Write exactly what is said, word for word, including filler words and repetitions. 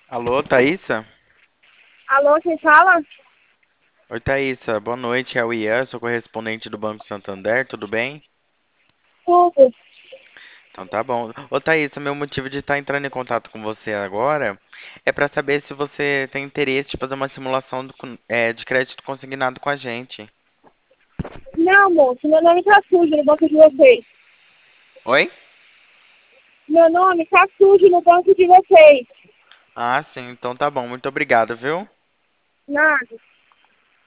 Alô, Thaísa? Alô, quem fala? Oi, Thaísa. Boa noite. É o Ian, sou correspondente do Banco Santander. Tudo bem? Tudo. Então tá bom. Ô, Thaísa, meu motivo de estar entrando em contato com você agora é para saber se você tem interesse de fazer uma simulação do con- é, de crédito consignado com a gente. Não, moço, meu nome tá sujo no banco de vocês. Oi? Meu nome tá sujo no banco de vocês. Ah, sim. Então tá bom. Muito obrigado, viu? Nada.